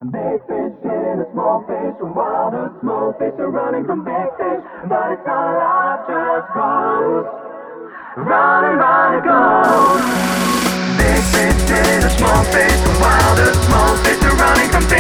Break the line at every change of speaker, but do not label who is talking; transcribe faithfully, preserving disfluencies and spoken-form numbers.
Big fish in a small fish, while the small fish are running from big fish. But it's not life just goes round and round it goes. Big fish in a small fish, while the small fish are running from big fish.